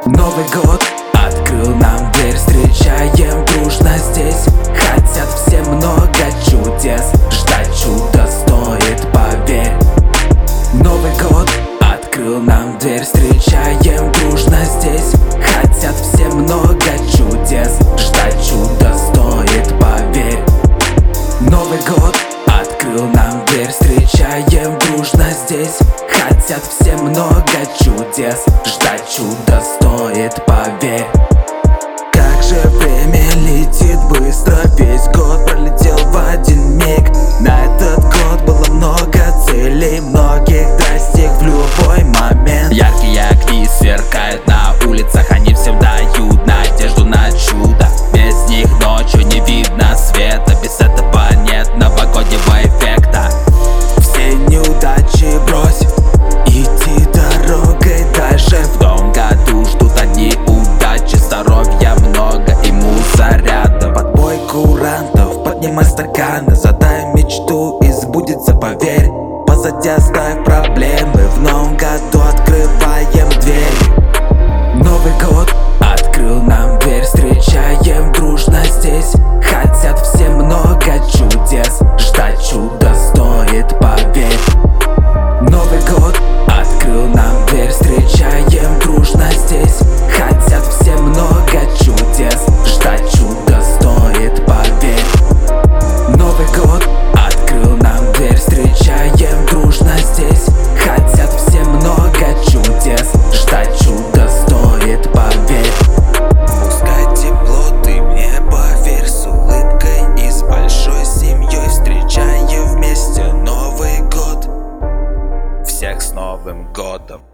Новый год открыл нам дверь, встречаем дружно здесь. Хотят все много чудес, ждать чуда стоит, поверь. Новый год открыл нам дверь, встречаем дружно здесь. Хотят все много чудес, ждать чуда стоит, поверь. Новый год открыл нам дверь, встречаем дружно здесь. Хотят все много чудес, ждать чуда стоит, поверь. Как же время летит быстро, весь год пролетел в один миг. На этот год было много целей, многих достиг в любой момент. Яркие огни сверкают на улицах, они всем дают надежду на чудо. Без них ночью не видно света, без этого нет новогоднего эффекта. Все неудачи брось, иди дорогой дальше. В том году ждут одни удачи, здоровья много и мусорята. Под бой курантов поднимай стаканы, задай мечту и сбудется, поверь. Позади оставь проблемы, в новом году открываем двери. Новый год открыл нам дверь, встречаем дружно здесь. Хотят все много чудес, ждать чуда стоит, поверь. Новый год открыл нам дверь, встречаем дружно здесь. Хотят все много чудес, ждать чуда стоит, поверь. Новый год открыл нам дверь, встречаем дружно здесь. Хотят все много чудес, ждать чуда стоит, поверь. Пускай тепло, ты мне поверь, с улыбкой и с большой семьей встречаем вместе Новый год. Всех с Новым годом!